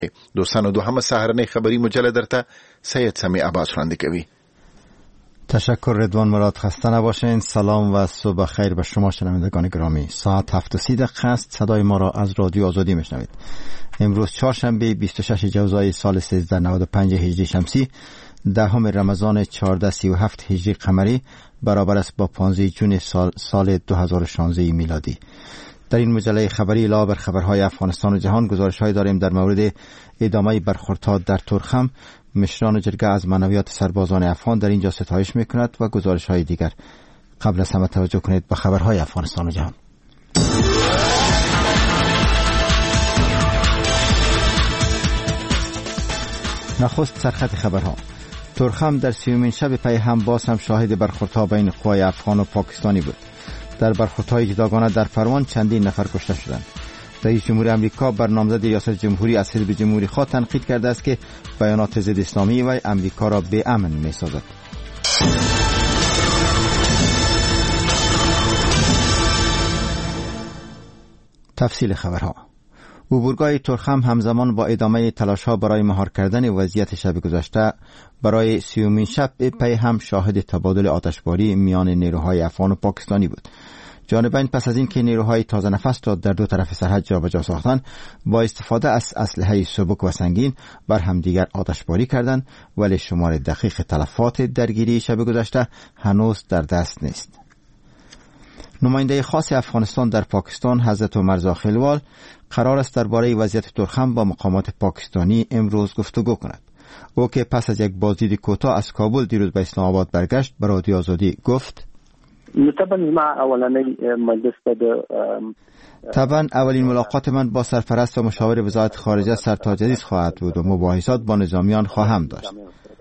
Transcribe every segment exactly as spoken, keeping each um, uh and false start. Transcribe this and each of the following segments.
دوستان و دوهم سهرنه خبری مجله درته سید سمی عباس رانده کوي. تشکر رضوان مراد، خسته نباشین. سلام و صبح خیر به شما شنوندگان گرامی. ساعت هفت و سی دقیقه است. صدای ما را از رادیو آزادی میشنوید. امروز چهارشنبه بیست و شش جوزای سال سیزده نود و پنج هجری شمسی، دهم رمضان چهارده سی و هفت هجری قمری، برابر است با پانزده جون سال سال دو هزار و شانزده میلادی. در این مجله خبری علاوه بر خبرهای افغانستان و جهان، گزارش‌هایی داریم در مورد ادامه برخوردها در ترخم. مشران جرگه از معنویات سربازان افغان در اینجا ستایش میکند و گزارش‌های دیگر. قبل از همه توجه کنید به خبرهای افغانستان و جهان. نخست سرخط خبرها. ترخم در سیومین شب پی هم باز هم شاهد برخوردها بین قوای افغان و پاکستانی بود. در برخوردهای جداگانه در پروان چندین نفر کشته شدند. رئیس جمهور امریکا بر نامزد ریاست جمهوری از حزب جمهوری خواه تنقید کرده است که بیانات ضد اسلامی و امریکا را به امن می سازد. تفصیل خبرها. عبورگاه ترخم همزمان با ادامه تلاش‌ها برای مهار کردن وضعیت شب گذشته برای سیومین شب پی هم شاهد تبادل آتشباری میان نیروهای افغان و پاکستانی بود. جانبین پس از این که نیروهای تازه نفس را در دو طرف سرحد جابجا ساختند، با استفاده از اسلحه سبک و سنگین بر همدیگر آتشباری کردند، ولی شمار دقیق تلفات درگیری شب گذشته هنوز در دست نیست. نماینده خاص افغانستان در پاکستان حضرت مرزا خیلوال قرار است درباره وضعیت ترخم با مقامات پاکستانی امروز گفتگو کند. او که پس از یک بازدید کوتاه از کابل دیروز به اسلام آباد برگشت، به رادیو آزادی گفت: طبعا اولین ملاقات من با سرپرست و مشاور وزارت خارجه سرتاج عزیز خواهد بود و مباحثات با نظامیان خواهم داشت.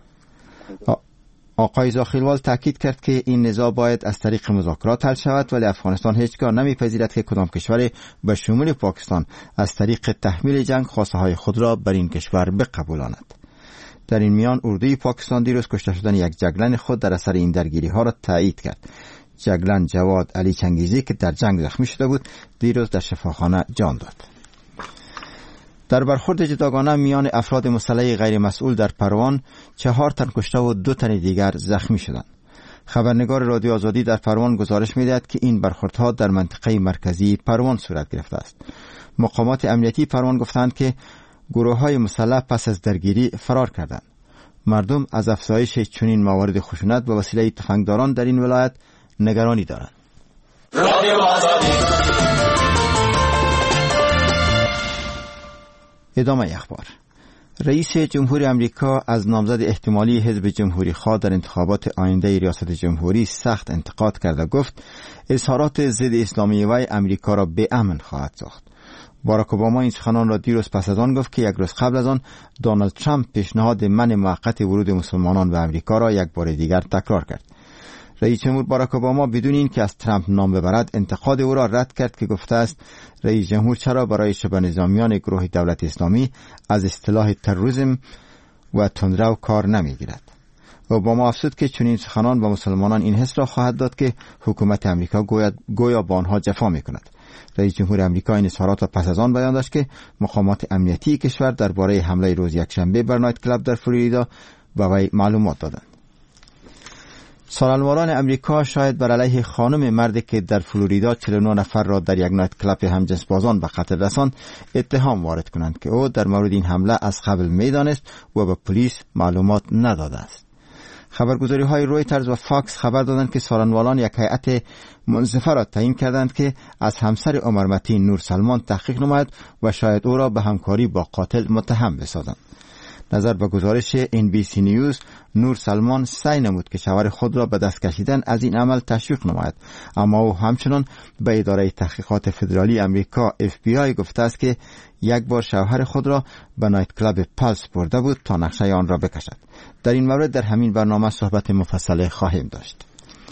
آقای زاخیلوال تاکید کرد که این نزاع باید از طریق مذاکرات حل شود، ولی افغانستان هیچگاه نمیپذیرد که کدام کشور به شمول پاکستان از طریق تحمیل جنگ خواسته های خود را بر این کشور بقبولاند. در این میان اردوی پاکستان دیروز کشته شدن یک جگلن خود در اثر این درگیری ها را تایید کرد. جگلن جواد علی چنگیزی که در جنگ زخمی شده بود، دیروز در شفاخانه جان داد. در برخورد جداگانه میان افراد مسلح غیر مسئول در پروان، چهار تن کشته و دو تن دیگر زخمی شدند. خبرنگار رادیو آزادی در پروان گزارش می‌دهد که این برخوردها در منطقه مرکزی پروان صورت گرفته است. مقامات امنیتی پروان گفتند که گروه‌های مسلح پس از درگیری فرار کردند. مردم از افزایش چنین موارد خشونت به وسیله تفنگداران در این ولایت نگرانی دارند. رادیو آزادی. ادامه اخبار. رئیس جمهور امریکا از نامزد احتمالی حزب جمهوری خواه در انتخابات آینده ریاست جمهوری سخت انتقاد کرده گفت اظهارات ضد اسلامی وی امریکا را به امن خواهد ساخت. باراک اوباما این سخنان را دیروز پس از آن گفت که یک روز قبل از آن دونالد ترامپ پیشنهاد منع موقت ورود مسلمانان به امریکا را یک بار دیگر تکرار کرد. رئیس جمهور باراک اوباما بدون این که از ترامپ نام ببرد انتقاد او را رد کرد که گفته است رئیس جمهور چرا برای شبه نظامیان گروه دولت اسلامی از اصطلاح تروریسم و تندرو کار نمیگیرد. اوباما افزود که چنین سخنان به مسلمانان این حس را خواهد داد که حکومت امریکا گویا, گویا با آنها جفا میکند. رئیس جمهور امریکا این اظهارات را پس از آن بیان داشت که مقامات امنیتی کشور درباره حمله روز یکشنبه بر نایت کلاب در فلوریدا به وی معلومات دادند. سالنواران امریکا شاید بر علیه خانم مردی که در فلوریدا چهل و نه نفر را در یک نایت کلاب همجنسبازان به قتل رساند اتهام وارد کنند که او در مورد این حمله از قبل میدانست و به پلیس معلومات نداده است. خبرگزاری های رویترز و فاکس خبر دادند که سالنواران یک هیئت منصفه را تعیین کردند که از همسر عمر متین نور سلمان تحقیق نماید و شاید او را به همکاری با قاتل متهم بسازند. نظر به گزارش ان بی سی نیوز، نور سلمان سعی نمود که شوهر خود را به دست کشیدن از این عمل تشویق نماید، اما او همچنان به اداره تحقیقات فدرالی امریکا اف بی آی گفته است که یک بار شوهر خود را به نایت کلاب پلس برده بود تا نقشه آن را بکشد. در این مورد در همین برنامه صحبت مفصل خواهیم داشت.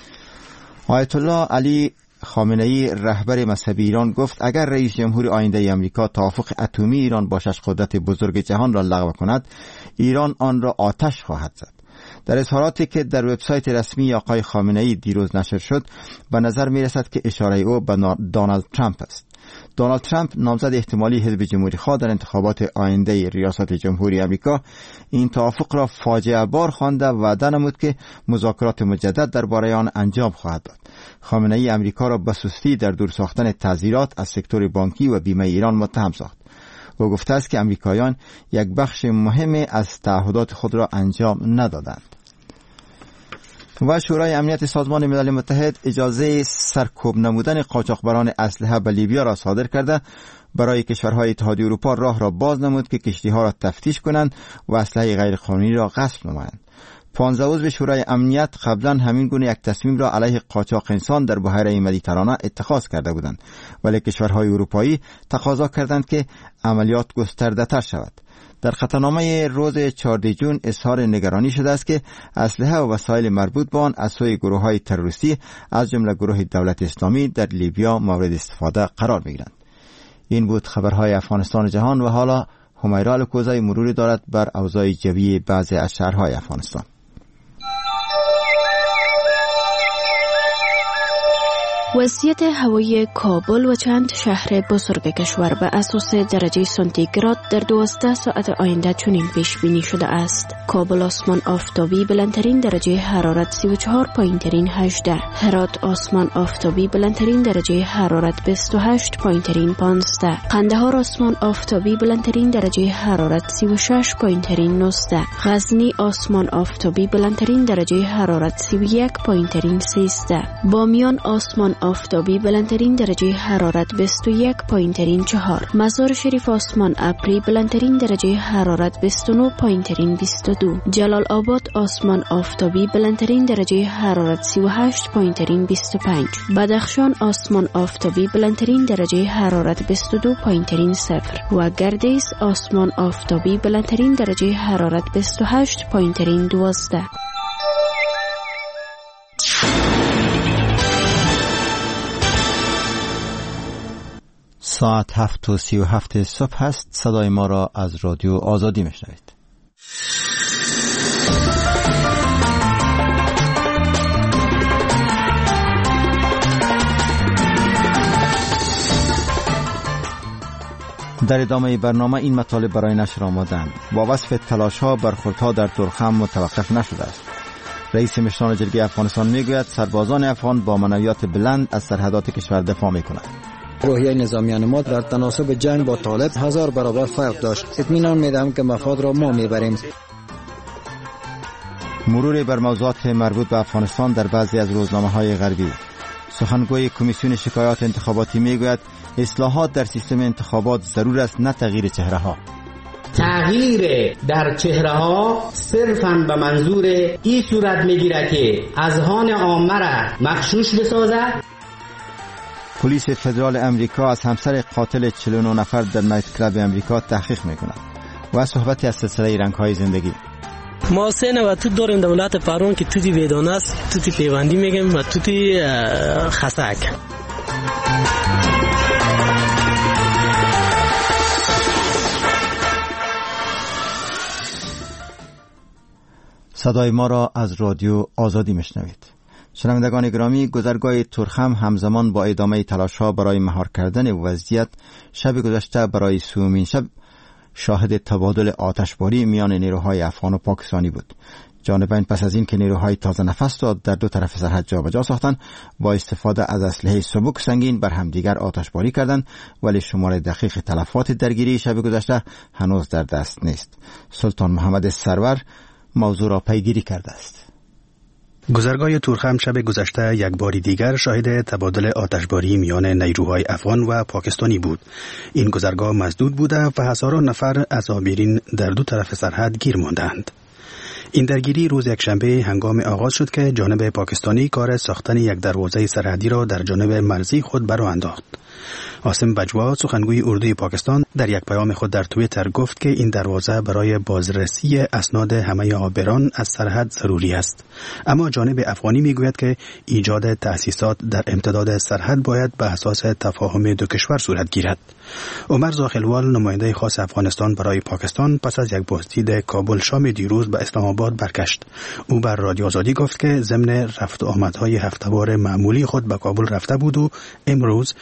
آیت الله علی خامنه‌ای رهبر مذهبی ایران گفت اگر رئیس جمهور آینده امریکا توافق اتمی ایران با شش قدرت بزرگ جهان را لغو کند، ایران آن را آتش خواهد زد. در اظهاراتی که در وبسایت رسمی آقای خامنه‌ای دیروز نشر شد، به نظر می رسد که اشاره او به دونالد ترامپ است. دونالد ترامپ نامزد احتمالی حزب جمهوری خواه در انتخابات آینده ریاست جمهوری آمریکا این توافق را فاجعه بار خوانده و وعده نمود که مذاکرات مجدد درباره آن انجام خواهد داد. خامنه ای آمریکا را به سستی در دور ساختن تعزیرات از سکتور بانکی و بیمه ایران متهم ساخت و گفته است که آمریکایان یک بخش مهم از تعهدات خود را انجام ندادند. و شورای امنیت سازمان ملل متحد اجازه سرکوب نمودن قاچاقبران اسلحه به لیبیا را صادر کرده برای کشورهای اتحادیه اروپا راه را باز نمود که کشتی‌ها را تفتیش کنند و اسلحه غیرقانونی را غصب نمایند. پانزده عضو شورای امنیت قبلا همین گونه یک تصمیم را علیه قاچاق انسان در بحیره مدیترانه اتخاذ کرده بودند، ولی کشورهای اروپایی تقاضا کردند که عملیات گسترده‌تر شود. در خطرنامه روز چهاردهم ژوئن اظهار نگرانی شده است که اسلحه و وسایل مربوط به آن از سوی گروه‌های تروریستی از جمله گروه دولت اسلامی در لیبیا مورد استفاده قرار می‌گیرند. این بود خبرهای افغانستان و جهان و حالا همیرا الکوزی مروری دارد بر اوضاع جوی بعضی از شهرهای افغانستان. وضعیت هوایی کابل و چند شهر بزرگ کشور به اساس درجه سانتیگراد در دوازده ساعت آینده چنین پیش بینی شده است. کابل آسمان آفتابی بلندترین درجه حرارت سی و چهار پایین ترین هجده، هرات آسمان آفتابی بلندترین درجه حرارت بیست و هشت پایین ترین پانزده، قندهار آسمان آفتابی بلندترین درجه حرارت سی و شش پایین ترین نوزده، غزنی آسمان آفتابی بلندترین درجه حرارت سی و یک پایین ترین سیزده، بامیان آسمان آفتابی بلندترین درجه حرارت بیست و یک پایین ترین چهار، مزار شریف آسمان ابری بلندترین درجه حرارت بیست و نه پایین ترین بیست و دو، جلال آباد آسمان آفتابی بلندترین درجه حرارت سی و هشت پایین ترین بیست و پنج، بدخشان آسمان آفتابی بلندترین درجه حرارت بیست و دو پایین ترین صفر و گردیز آسمان آفتابی بلندترین درجه حرارت بیست و هشت پایین ترین دوازده. ساعت هفت و سی و هفت صبح هست. صدای ما را از رادیو آزادی میشنوید. در ادامه برنامه این مطالب برای نشر آمدند. با وصف تلاش‌ها برخوردها در ترخم متوقف نشده است. رئیس مشران جرگه افغانستان میگوید سربازان افغان با معنویات بلند از سرحدات کشور دفاع میکنند. روحیه نظامیان ما در تناسب جنگ با طالب هزار برابر فرق داشت. اطمینان میدم که مفاد را ما میبریم. مرور بر موضوعات مربوط به افغانستان در بعضی از روزنامه‌های غربی. سخنگوی کمیسیون شکایات انتخاباتی میگوید اصلاحات در سیستم انتخابات ضرور است، نه تغییر چهره‌ها. تغییر در چهره‌ها صرفاً به منظور این صورت میگیره که اذهان عامه را مغشوش بسازد. پلیس فدرال امریکا از همسر قاتل چهل و نه نفر در نایت کلاب امریکا تحقیق میکند. و صحبتی از سلسله رنگ‌های زندگی. ما سه نوع توت داریم در ولایت پروان که توتی ویدانه است، توتی پیوندی میگیم و توتی خسک. صدای ما را از رادیو آزادی میشنوید. شنوندگان گرامی، گذرگاه ترخم همزمان با ادامه تلاش‌ها برای مهار کردن وضعیت شب گذشته برای سومین شب شاهد تبادل آتشباری میان نیروهای افغان و پاکستانی بود. جانبین پس از این که نیروهای تازه نفس را در دو طرف سرحد جابجا ساختند، با استفاده از اسلحه سبک سنگین بر همدیگر آتشباری کردند، ولی شمار دقیق تلفات درگیری شب گذشته هنوز در دست نیست. سلطان محمد سرور موضوع را پیگیری کرده است. گذرگاه تورخم شب گذشته یک باری دیگر شاهد تبادل آتشباری میان نیروهای افغان و پاکستانی بود. این گذرگاه مسدود بوده و هزاران نفر عزابیرین در دو طرف سرحد گیر ماندند. این درگیری روز یکشنبه هنگام آغاز شد که جانب پاکستانی کار ساختن یک دروازه سرحدی را در جانب مرزی خود برآ انداخت. عاصم بجوا، سخنگوی اردوی پاکستان، در یک پیام خود در توییتر گفت که این دروازه برای بازرسی اسناد همه عابران از سرحد ضروری است. اما جانب افغانی میگوید که ایجاد تأسیسات در امتداد سرحد باید به اساس تفاهم دو کشور صورت گیرد. عمر زاخلوال، نماینده خاص افغانستان برای پاکستان، پس از یک بازدید کابل شام دیروز به اسلام آباد برگشت. او بر رادیو آزادی گفت که ضمن رفت و آمدهای هفته‌وار معمولی خود به کابل رفته بود و امروز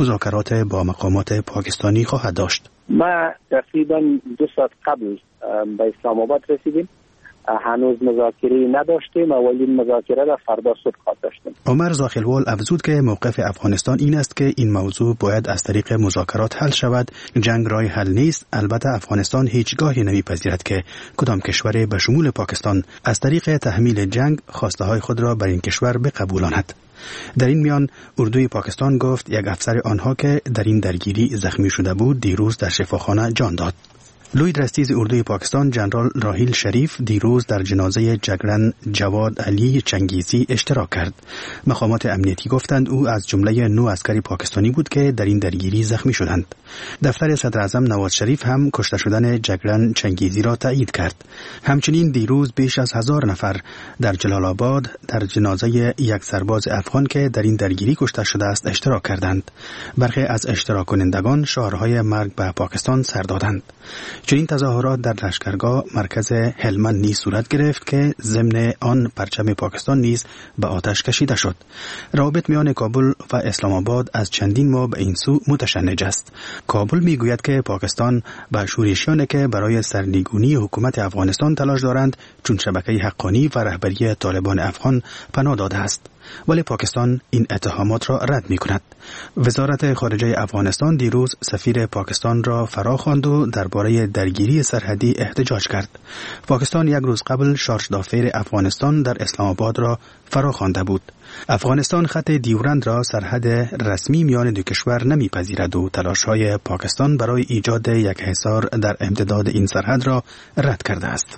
مذاکرات با مقامات پاکستانی خواهد داشت. ما تقریبا دو ساعت قبل به اسلام آباد رسیدیم. هنوز مذاکره نداشتیم، اولین مذاکره را فردا صبح خواهد داشتیم. عمر زاخلوال افزود که موقف افغانستان این است که این موضوع باید از طریق مذاکرات حل شود. جنگ راه حل نیست. البته افغانستان هیچگاهی نمیپذیرد که کدام کشور به شمول پاکستان از طریق تحمیل جنگ خواسته های خود را بر این کشور بقبولاند. در این میان اردوی پاکستان گفت یک افسر آنها که در این درگیری زخمی شده بود دیروز در شفاخانه جان داد. لوی درستیز اردوی پاکستان جنرال راحیل شریف دیروز در جنازه جگرن جواد علی چنگیزی اشتراک کرد. مقامات امنیتی گفتند او از جمله نو عسکری پاکستانی بود که در این درگیری زخمی شدند. دفتر صدر اعظم نواز شریف هم کشته شدن جگرن چنگیزی را تایید کرد. همچنین دیروز بیش از هزار نفر در جلال آباد در جنازه یک سرباز افغان که در این درگیری کشته شده است اشتراک کردند. برخی از اشتراک کنندگان شعارهای مرگ به پاکستان سر دادند. چنین تظاهرات در لشکرگاه مرکز هلمند نیز صورت گرفت که ضمن آن پرچم پاکستان نیز به آتش کشیده شد. روابط میان کابل و اسلام آباد از چندین ماه به این سو متشنج است. کابل میگوید که پاکستان به شورشیانی که برای سرنگونی حکومت افغانستان تلاش دارند چون شبکه حقانی و رهبری طالبان افغان پناه داده است. ولی پاکستان این اتهامات را رد می کند. وزارت خارجه افغانستان دیروز سفیر پاکستان را فرا خواند و درباره درگیری سرحدی احتجاج کرد. پاکستان یک روز قبل شارژ دافیر افغانستان در اسلام آباد را فرا خوانده بود. افغانستان خط دیورند را سرحد رسمی میان دو کشور نمیپذیرد و تلاش‌های پاکستان برای ایجاد یک حصار در امتداد این سرحد را رد کرده است.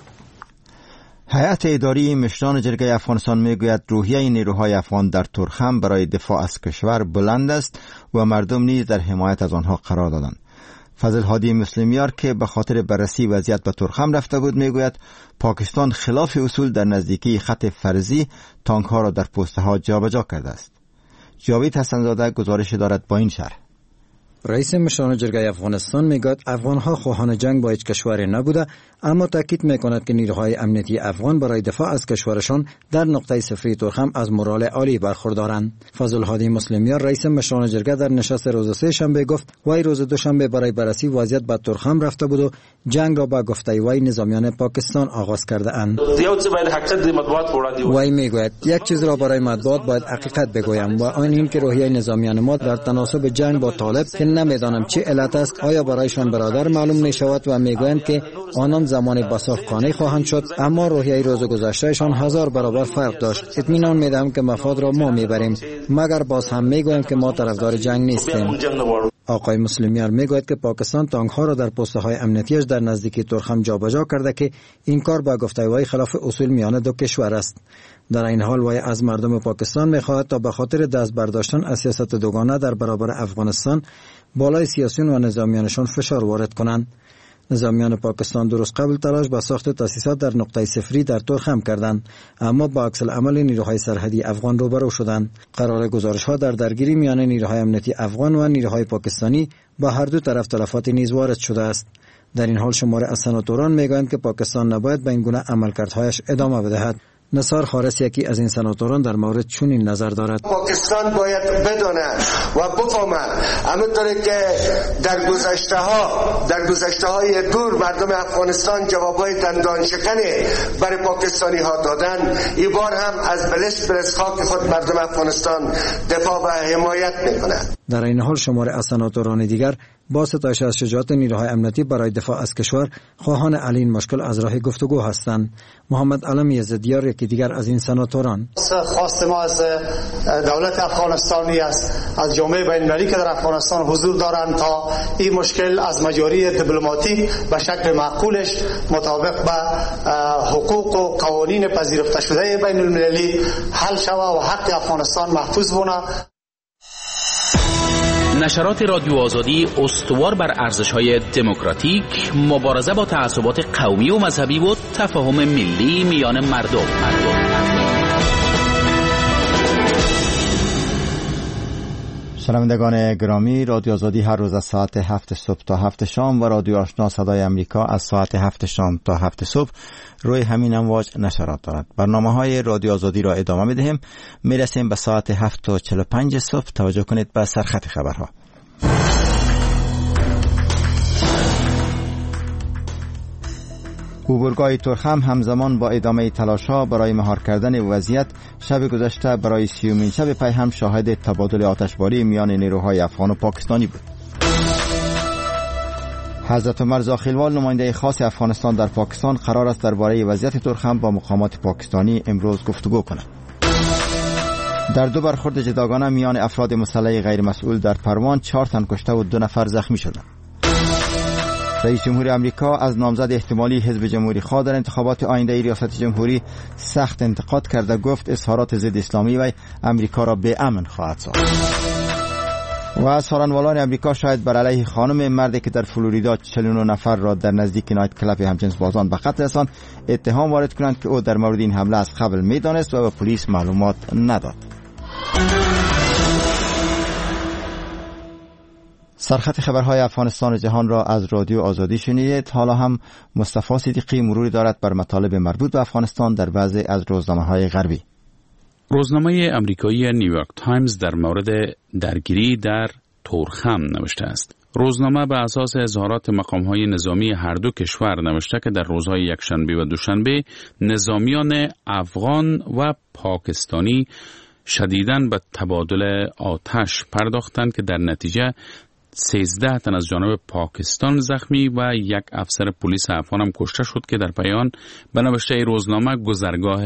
هیئت اداری مشران جرگه افغانستان میگوید روحیه نیروهای افغان در تورخم برای دفاع از کشور بلند است و مردم نیز در حمایت از آنها قرار دادند. فضل هادی مسلمیار که به خاطر بررسی وضعیت به تورخم رفته بود میگوید پاکستان خلاف اصول در نزدیکی خط فرضی تانک ها را در پوسته ها جابجا کرده است. جاوید حسنزاده گزارش دارد با این شرح. رئیس مشران جرگه افغانستان میگوید افغانها خواهان جنگ با هیچ کشوری نبوده، اما تاکید میکند که نیروهای امنیتی افغان برای دفاع از کشورشان در نقطه صفری تورخم از مورال عالی برخوردارند. فضل هادی مسلمیار رئیس مشران جرگه در نشست روز سه شنبه گفت وی روز دوشنبه برای بررسی وضعیت به تورخم رفته بود و جنگ را با گفته وی نظامیان پاکستان آغاز کرده اند. وی میگوید یک چیز را برای مطبوعات باید حقیقت بگویم و آن این که روحیه نظامیان ما در تناسب جنگ با طالب که نمیدانم چه علت است، آیا برایشان برادر معلوم نشود و میگویند که آنان زمان بساط قانع خواهند شد، اما روحیه روز گذشتهشان هزار برابر فرق داشت. اطمینان میدم که مفاد را ما میبریم، مگر باز هم میگویم که ما طرفدار جنگ نیستیم. آقای مسلمیار میگوید که پاکستان تانک ها را در پوسته های امنیتیش در نزدیکی تورخم جابجا کرده که این کار با گفته وی خلاف اصول میان دو کشور است. در این حال وی از مردم پاکستان میخواهد تا به خاطر دست برداشتن از سیاست دوگانه در برابر افغانستان بالای سیاسیون و نظامیانشان فشار وارد کنند. نظامیان پاکستان درست قبل تلاش به ساخت تاسیسات در نقطه صفری در تورخم کردند، اما با عکس العمل نیروهای سرحدی افغان روبرو شدند. قرار گزارش ها در درگیری میان نیروهای امنیتی افغان و نیروهای پاکستانی با هر دو طرف تلفات نیز وارد شده است. در این حال شمار از سناتوران میگویند که پاکستان نباید به این گونه عملکردهایش ادامه بدهد. نثار حارس یکی از این سناتوران در مورد چنین نظر دارد. پاکستان باید بداند و بفهمد همونطوری که در گذشته ها در گذشته های دور مردم افغانستان جوابای دندان شکنی برای پاکستانی ها دادن، این بار هم از بلش برس خاک خود مردم افغانستان دفاع و حمایت میکند. در این حال شمار از سناتوران دیگر با ستایش از شجاعت نیروهای امنیتی برای دفاع از کشور خواهان حل این مشکل از راه گفتگو هستند. محمد علم یزدیار یکی دیگر از این سناتوران خواست ما از دولت افغانستانی است، از جامعه بین‌المللی که در افغانستان حضور دارند تا این مشکل از مجاری دیپلماتیک به شکل معقولش مطابق به حقوق و قوانین پذیرفته شده بین‌المللی حل شود و حق افغانستان محفوظ بماند. نشرات رادیو آزادی استوار بر ارزش‌های دموکراتیک، مبارزه با تعصبات قومی و مذهبی و تفاهم ملی میان مردم. شنوندگان گرامی، رادیو آزادی هر روز از ساعت هفت صبح تا هفت شام و رادیو آشنا صدای امریکا از ساعت هفت شام تا هفت صبح روی همین امواج نشرات دارد. برنامه‌های رادیو آزادی را ادامه می‌دهیم. می‌رسیم به ساعت هفت تا چهل و پنج صبح. توجه کنید به سرخط خبرها. عبورگاه ترخم همزمان با ادامه تلاش‌ها برای مهار کردن وضعیت شب گذشته برای سیومین شب پی هم شاهد تبادل آتشباری میان نیروهای افغان و پاکستانی بود. حضرت عمر زاخیلوال نماینده خاص افغانستان در پاکستان قرار است درباره وضعیت ترخم با مقامات پاکستانی امروز گفتگو کند. در دو برخورد جداگانه میان افراد مسلح غیر مسئول در پروان چهار تن کشته و دو نفر زخمی شدند. رئیس جمهوری آمریکا از نامزد احتمالی حزب جمهوری خواه در انتخابات آینده ریاست جمهوری سخت انتقاد کرده، گفت اظهارات ضد اسلامی و آمریکا را به امن خواهد ساخت. و سارنوالان آمریکا شاید بر علیه خانم مردی که در فلوریدا چهل و نه نفر را در نزدیک نایت کلاب همجنس بازان به قتل رساند اتهام وارد کنند که او در مورد این حمله از قبل می‌دانست و به پلیس معلومات نداد. سرخط خبرهای افغانستان و جهان را از رادیو آزادی شنیدید. حالا هم مصطفی صدیقی مروری دارد بر مطالب مربوط به افغانستان در بعضی از روزنامه‌های غربی. روزنامه آمریکایی نیویورک تایمز در مورد درگیری در تورخم نوشته است. روزنامه به اساس اظهارات مقام‌های نظامی هر دو کشور نوشته که در روزهای یکشنبه و دوشنبه نظامیان افغان و پاکستانی شدیداً به تبادل آتش پرداختند که در نتیجه سیزده تن از جانب پاکستان زخمی و یک افسر پلیس افغان هم کشته شد که در پایان به نوشته روزنامه گذرگاه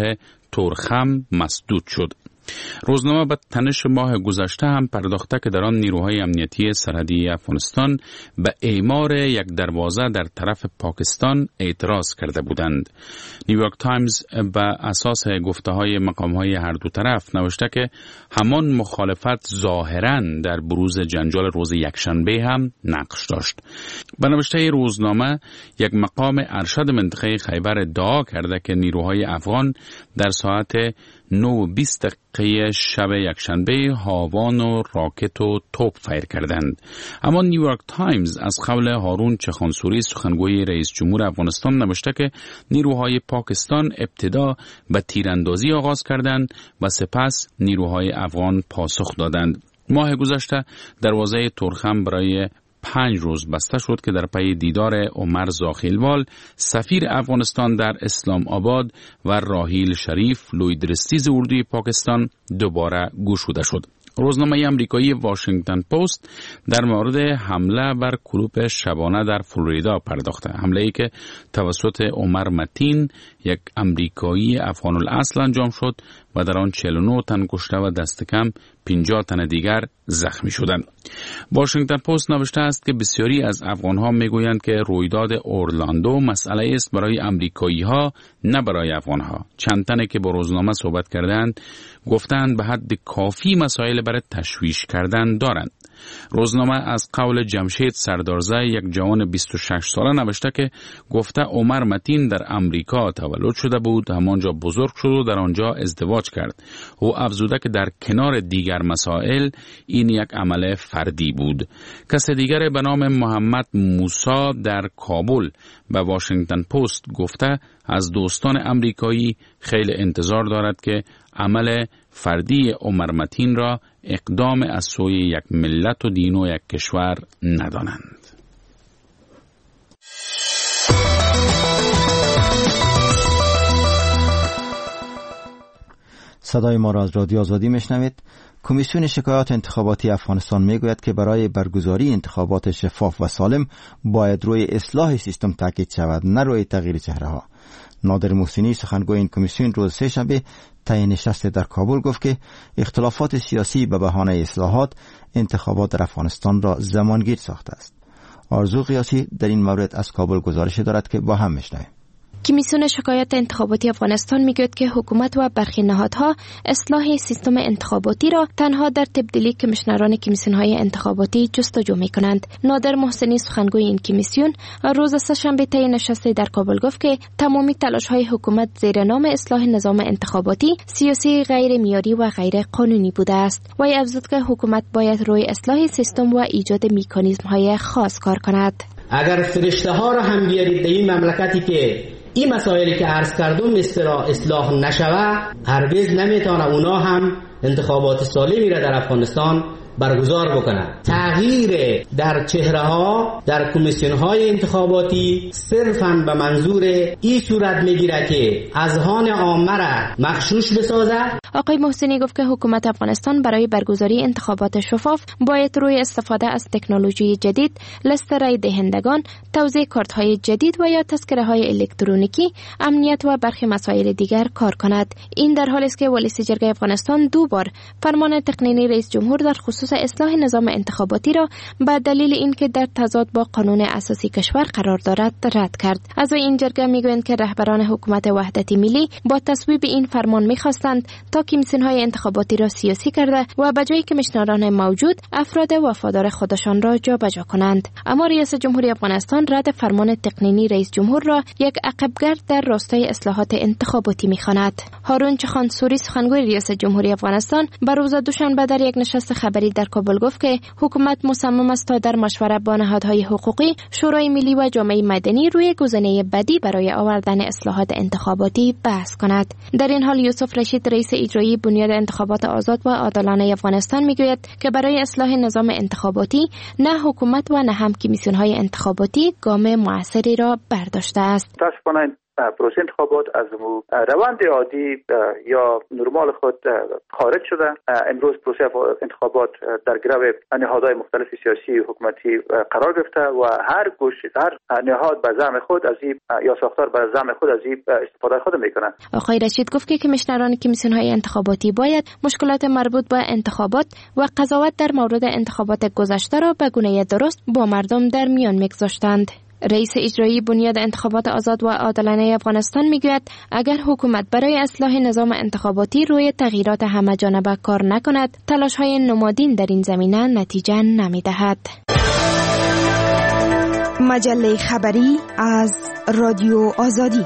تورخم مسدود شد. روزنامه به تنش ماه گذشته هم پرداخته که در آن نیروهای امنیتی سرحدی افغانستان به اعمار یک دروازه در طرف پاکستان اعتراض کرده بودند. نیویورک تایمز به اساس گفته‌های مقام‌های هر دو طرف نوشته که همان مخالفت ظاهراً در بروز جنجال روز یکشنبه هم نقش داشت. به نوشته روزنامه یک مقام ارشد منطقه خیبر ادعا کرده که نیروهای افغان در ساعت نه و بیست دقیقه شب یکشنبه هاوان و راکت و توپ فیر کردند. اما نیویورک تایمز از قول هارون چخانسوری سخنگوی رئیس جمهور افغانستان نوشته که نیروهای پاکستان ابتدا به تیراندازی آغاز کردند و سپس نیروهای افغان پاسخ دادند. ماه گذشته دروازه تورخم برای پنج روز بسته شد که در پی دیدار عمر زاخیلوال سفیر افغانستان در اسلام آباد و راحیل شریف لویدرستیز اردوی پاکستان دوباره گشوده شد. روزنامه آمریکایی واشنگتن پست در مورد حمله بر کلوپ شبانه در فلوریدا پرداخته. حمله‌ای که توسط عمر متین یک آمریکایی افغان الاصل انجام شد و در آن چهل و نه تن کشته و دست کم پنجاه تن دیگر زخمی شدند. واشنگتن پست نوشته است که بسیاری از افغان‌ها میگویند که رویداد اورلاندو مسئله است برای آمریکایی‌ها نه برای افغان‌ها. چند تنی که با روزنامه صحبت کردند گفتند به حد کافی مسائل برای تشویش کردن دارند. روزنامه از قول جمشید سردارزه یک جوان بیست و شش ساله نوشته که گفته عمر متین در امریکا تولد شده بود، همانجا بزرگ شد و در آنجا ازدواج کرد. او افزوده که در کنار دیگر مسائل این یک عمل فردی بود. کس دیگر به نام محمد موسی در کابل به واشنگتن پست گفته از دوستان امریکایی خیلی انتظار دارد که عمل فردی عمر متین را اقدام از سوی یک ملت و دین و یک کشور ندانند. صدای ما را از رادیو آزادی میشنوید. کمیسیون شکایات انتخاباتی افغانستان میگوید که برای برگزاری انتخابات شفاف و سالم باید روی اصلاح سیستم تاکید شود، نه روی تغییر چهره ها. نادر محسنی سخنگوی این کمیسیون روز سه شنبه طی نشست در کابل گفت که اختلافات سیاسی به بهانه اصلاحات انتخابات در افغانستان را زمانگیر ساخته است. آرزو قیاسی در این مورد از کابل گزارش دارد که با هم میشنویم. کمیسیون شکایات انتخاباتی افغانستان میگوید که حکومت و برخی نهادها اصلاح سیستم انتخاباتی را تنها در تبدیلی کمیشنران کمیسیون‌های انتخاباتی جستجو می‌کنند. نادر محسنی سخنگوی این کمیسیون روز سه‌شنبه طی نشست در کابل گفت که تمامی تلاش‌های حکومت زیر نام اصلاح نظام انتخاباتی سیاسی، غیر معیاری و غیر قانونی بوده است. وی افزود که حکومت باید روی اصلاح سیستم و ایجاد مکانیزم‌های خاص کار کند. اگر فرشته‌ها را هم بیارید در این مملکتی که این مسائلی که عرض کردم اصلاح نشوه، هرگز نمیتونه اونا هم انتخابات سالمی را در افغانستان برگزار بکنند. تغییر در چهره ها در کمیسیون های انتخاباتی صرفاً به منظور این صورت میگیره که اذهان عامه را مغشوش بسازه. آقای محسنی گفت که حکومت افغانستان برای برگزاری انتخابات شفاف باید روی استفاده از تکنولوژی جدید، لیست رای دهندگان، توزیع کارت های جدید و یا تذکره های الکترونیکی، امنیت و برخی مسائل دیگر کار کند. این در حالی است که رئیس جمهوری افغانستان دو بار فرمان تقنینی رئیس جمهور در خصوص اصلاح نظام انتخاباتی را به دلیل اینکه در تضاد با قانون اساسی کشور قرار دارد رد کرد. از این جرگه میگویند که رهبران حکومت وحدت ملی با تصویب این فرمان میخواستند تا کمیسیون‌های انتخاباتی را سیاسی کرده و به جای کمیشنران موجود افراد وفادار خودشان را جابجا کنند. اما رئیس جمهوری افغانستان رد فرمان تقنینی رئیس جمهور را یک عقبگرد در راستای اصلاحات انتخاباتی می‌خواند. هارون چخان سوری سخنگوی رئیس جمهوری افغانستان به روز دوشنبه در یک نشست خبری در کابل گفت که حکومت مصمم است تا در مشورت با نهادهای حقوقی، شورای ملی و جامعه مدنی روی گزینه بدی برای آوردن اصلاحات انتخاباتی بحث کند. در این حال یوسف رشید رئیس اجرایی بنیاد انتخابات آزاد و عادلانه افغانستان میگوید که برای اصلاح نظام انتخاباتی نه حکومت و نه هم کمیسیون‌های انتخاباتی گام موثری را برداشته است. پروسه انتخابات از روند عادی یا نرمال خود خارج شده. امروز پروسه انتخابات در گرو نهادهای مختلف سیاسی و حکومتی قرار گرفته و هر گوش هر نهاد به زعم خود از این یا ساختار به زعم خود از این استفاده خود میکنه. آقای رشید گفت که کمیشنران کمیسیون‌های انتخاباتی باید مشکلات مربوط به انتخابات و قضاوت در مورد انتخابات گذشته را به گونه درست با مردم در میان میگذاشتند. رئیس اجرایی بنیاد انتخابات آزاد و عادلانه افغانستان میگوید اگر حکومت برای اصلاح نظام انتخاباتی روی تغییرات همه‌جانبه کار نکند، تلاش‌های نمادین در این زمینه نتیجه نمی‌دهد. مجله خبری از رادیو آزادی.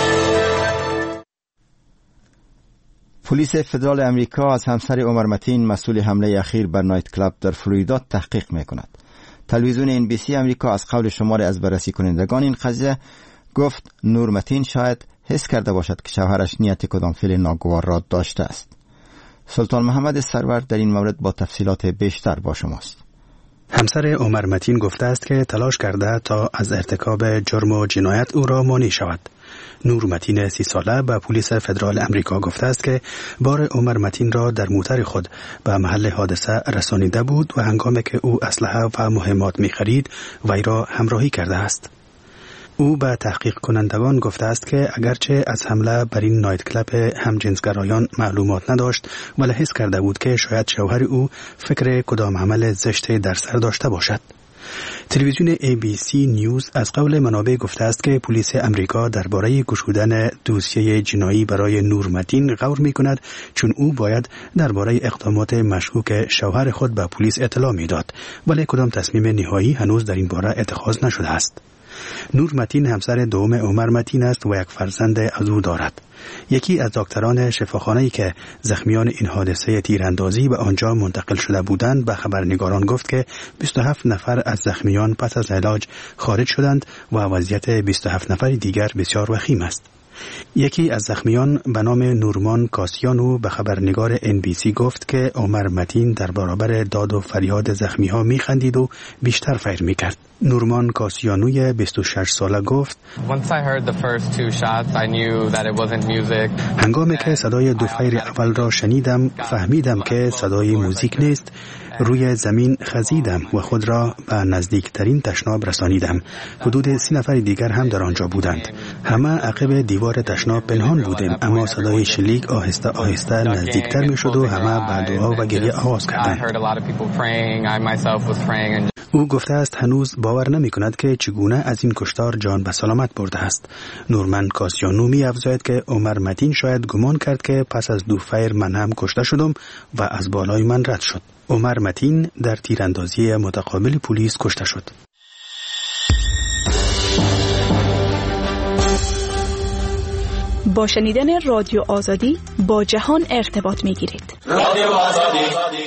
پلیس فدرال امریکا از همسر عمر متین مسئول حمله اخیر بر نایت کلاب در فلوریدا تحقیق می‌کند. تلویزیون این بی سی امریکا از قول شماری از بررسی کنندگان این قضیه گفت نور متین شاید حس کرده باشد که شوهرش نیت کدام فعل ناگوار را داشته است. سلطان محمد سرور در این مورد با تفصیلات بیشتر با شماست. همسر عمر متین گفته است که تلاش کرده تا از ارتکاب جرم و جنایت او را مانع شود. نور متین سی ساله به پلیس فدرال امریکا گفته است که بار عمر متین را در موتر خود به محل حادثه رسانیده بود و هنگامی که او اسلحه و مهمات می خرید وی را همراهی کرده است. او به تحقیق کنندگان گفته است که اگرچه از حمله بر این نایت کلاب همجنسگرایان معلومات نداشت ولی حس کرده بود که شاید شوهر او فکر کدام عمل زشت در سر داشته باشد. تلویزیون ای بی سی نیوز از قول منابع گفته است که پلیس امریکا درباره گشودن دوسیه جنایی برای نور متین غور می‌کند، چون او باید درباره اقدامات مشکوک شوهر خود به پلیس اطلاع می‌داد، ولی کدام تصمیم نهایی هنوز در این باره اتخاذ نشده است. نور متین همسر دوم عمر متین است و یک فرزند از او دارد. یکی از دکتران شفاخانه‌ای که زخمیان این حادثه تیراندازی به آنجا منتقل شده بودند به خبرنگاران گفت که بیست و هفت نفر از زخمیان پس از علاج خارج شدند و وضعیت بیست و هفت نفر دیگر بسیار وخیم است. یکی از زخمیان به نام نورمان کاسیانو به خبرنگار ان بی سی گفت که عمر متین در برابر داد و فریاد زخمی‌ها می‌خندید و بیشتر فیر می‌کرد. نورمان کاسیانوی بیست و شش ساله گفت هنگامی که صدای دو فیر اول را شنیدم فهمیدم که صدای موزیک نیست. روی زمین خزیدم و خود را به نزدیکترین تشناب رسانیدم. حدود سی نفر دیگر هم در آنجا بودند. همه عقب دیوار تشناب پنهان بودیم، اما صدای شلیک آهسته آهسته نزدیکتر می شد و همه به دعا و گریه آغاز کردند. او گفته است هنوز باور نمی کند که چگونه از این کشتار جان به سلامت برده است. نورمن کاسیانو می افزاید که عمر متین شاید گمان کرد که پس از دو فیر من هم کشته شدم و از بالای من رد شد. عمر متین در تیراندازی متقابل پلیس کشته شد. با شنیدن رادیو آزادی با جهان ارتباط می گیرید. رادیو آزادی.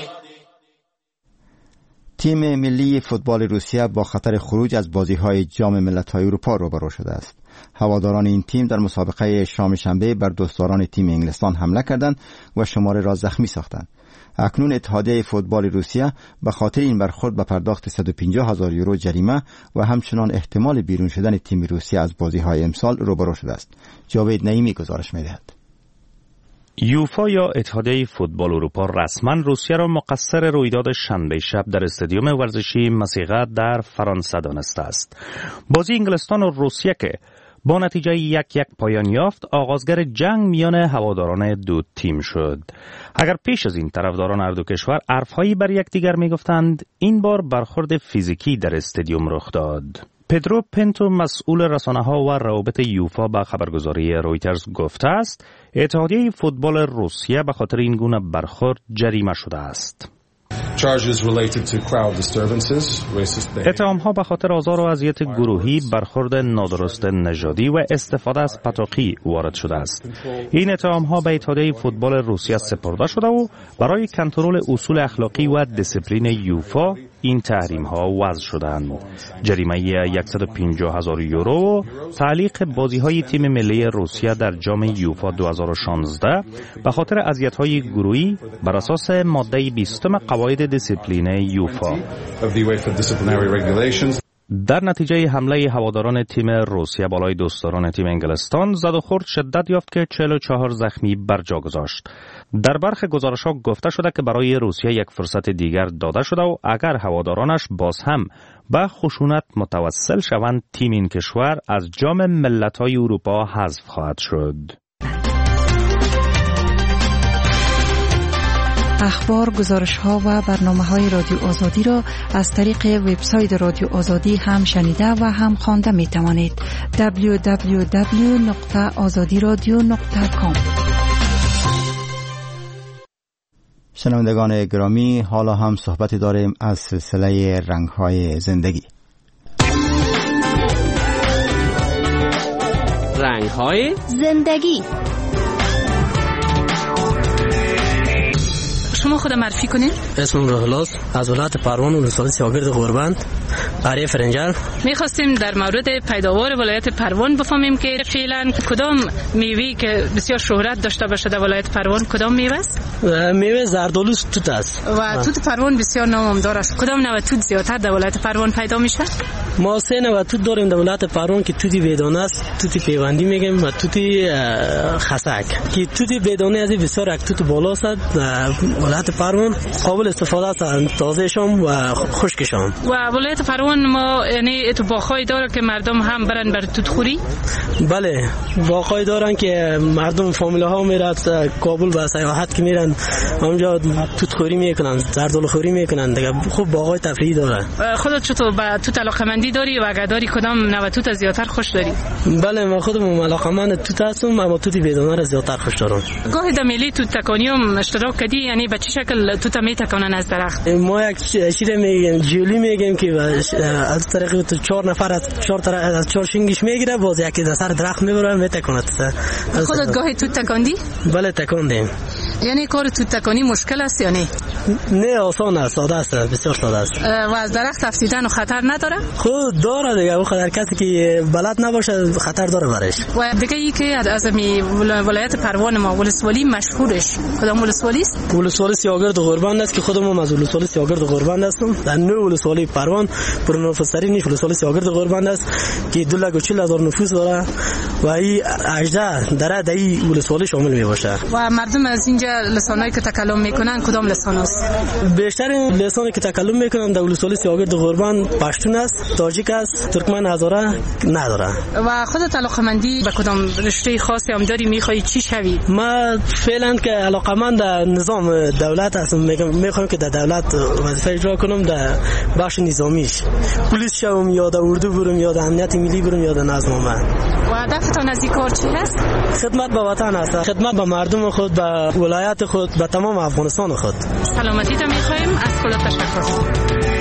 تیم ملی فوتبال روسیه با خطر خروج از بازی‌های جام ملت‌های اروپا روبرو شده است. هواداران این تیم در مسابقه شام شنبه بر دوستداران تیم انگلستان حمله کردند و شماره را زخمی ساختند. اکنون اتحادیه فوتبال روسیه به خاطر این برخورد به پرداخت صد و پنجاه هزار یورو جریمه و همچنان احتمال بیرون شدن تیم روسیه از بازی‌های امسال روبرو شده است. جاوید نعیمی گزارش می‌دهد. یوفا یا اتحادیه فوتبال اروپا رسما روسیه را مقصر رویداد شنبه شب در استادیوم ورزشی مسیغا در فرانسه دانسته است. بازی انگلستان و روسیه که با نتیجه یک یک پایان یافت، آغازگر جنگ میان هواداران دو تیم شد. اگر پیش از این طرفداران هر دو کشور حرفهایی بر یکدیگر میگفتند، این بار برخورد فیزیکی در استادیوم رخ داد. پدرو پنتو مسئول رسانه‌ها و روابط یوفا به خبرگزاری رویترز گفته است اتحادیه فوتبال روسیه به خاطر این گونه برخورد جریمه شده است. اتهام‌ها به خاطر آزار و اذیت گروهی، برخورد نادرست نژادی و استفاده از پتاقی وارد شده است. این اتهام‌ها به اتحادیه فوتبال روسیه سپرده شده و برای کنترل اصول اخلاقی و دیسیپلین یوفا این تحریم‌ها وضع شدند. جریمه صد و پنجاه هزار یورو و تعلیق بازی‌های تیم ملی روسیه در جام یوفا دو هزار و شانزده به خاطر اذیت‌های گروهی بر اساس ماده بیستم قواعد دیسیپلین یوفا. در نتیجه حمله هواداران تیم روسیه بالای دوستداران تیم انگلستان، زد و خورد شدت یافت که چهل و چهار زخمی بر جا گذاشت. در برخی گزارش‌ها گفته شده که برای روسیه یک فرصت دیگر داده شده و اگر هوادارانش باز هم به خشونت متوسل شوند، تیم این کشور از جام ملت‌های اروپا حذف خواهد شد. اخبار، گزارش‌ها و برنامه‌های رادیو آزادی را از طریق وبسایت رادیو آزادی هم شنیده و هم خوانده می‌توانید. دبلیو دبلیو دبلیو نقطه آزادی رادیو نقطه کام. شنوندگان گرامی، حالا هم صحبتی داریم از سلسله رنگ‌های زندگی. رنگ‌های زندگی. شما خود معرفی کنید؟ اسمم روح‌الله، از ولایت پروان، ولسوالی سیاگرد غوربند، قریه فرنجل. می‌خواستیم در مورد پیداوار ولایت پروان بفهمیم که فعلا کدام میوه‌ای که بسیار شهرت داشته باشه در ولایت پروان کدام میوه است؟ میوه زردآلو توت است. و توت پروان بسیار نام داره است. کدام نوع توت زیادتر در ولایت پروان پیدا میشه؟ ما سه نوع توت داریم در ولایت پروان که توتی بدانه است، توتی پیوندی میگیم و توتی خسک. که توتی بدانه از بسیار یک توت بالا است. ولایت پروان قابل استفاده است، تازه شام و خشک شام. و ولایت پروان ما یعنی تو باغ‌های داره که مردم هم برن بر توت خوری؟ بله، باغ‌های دارن که مردم فامیله ها میرن کابل و سیاحت که میرن اونجا توت خوری میکنن، زردآلو خوری میکنن دیگه. خوب باغ‌های تفریحی داره. خودت چطور به توت علاقه‌مندی داری و اگر داری کدام نوع توت زیادتر خوش داری؟ بله، من خودم علاقه‌مند توت هستم، اما توت بدانه را زیادتر خوش دارم. گاهی در ملی توت تکانیوم اشتراک کردی، یعنی به چه شکل توت میتکانن از درخت؟ ما یک شیر میگیم جولی میگیم که از طریق تو چهار نفر از چهار طرف از چهار شینگش میگیره، باز یکی از سر درخت میبره میتکاند. خودت گاهی توت تکاندی؟ بله تکاندیم. یعنی کار توت تکانی مشکل است یا نه؟ نه، آسان است، ساده است، بسیار ساده است. و از درخت افتیدن خطر نداره؟ خود داره دیگه، اون خطر کسی که بلد نباشه خطر داره برش. و دیگه ای که از می ولایت پروان ما ولسوالی مشهورش کدام ولسوالی است؟ ولسوالی سیاگرد غوربند است که خودم از ولسوالی سیاگرد غوربند هستم. در نو ولسوالی پروان پر نفوس‌ترین ولسوالی سیاگرد غوربند است که دو لاک و چهل هزار نفوس داره و این هجده درصد این ولسوالی شامل می باشه. و مردم از اینجا لسانایی که تکلم میکنن کدام لسان است؟ بیشتر لسانی که تکلم میکنن در ولسوالی سیاگرد غوربند پشتون است، تاجیک است، ترکمن هزاره نداره. و خودت علاقه‌مندی به کدام رشته خاصی هم داری، میخوای چی شوی؟ ما فعلا که علاقه‌مند در نظام دولت هستم، میخوام که در دولت وظیفه اجرا کنم، در بخش نظامیش پلیس شوم یا در اردو برم یا در امنیت ملی برم یا در نظم عامه. و هدفتان از این کار چی است؟ خدمت به وطن است، خدمت به مردم خود، به ولایت خود، به تمام افغانستان خود. سلامتی تا میخوایم، از خدا تشکر.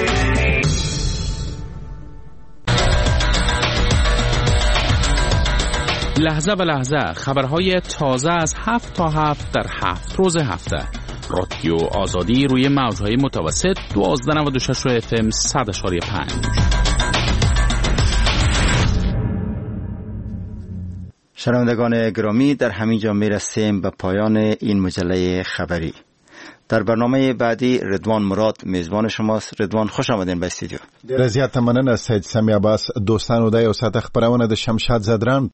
لحظه به لحظه خبرهای تازه از هفت تا هفت در هفت روز هفته. رادیو آزادی روی موجهای متوسط دوازده نود و شش و اف ام صد اشاری پنج. شنوندگان گرامی، در همین جا میرسیم به پایان این مجله خبری. در برنامه بعدی رضوان مراد میزبان شماست. رضوان خوش آمدین به استودیو. ډیره زیاته مننه سید سمی عباس. دوستانو دا یو ساعت خبرونه د شمشاد زدران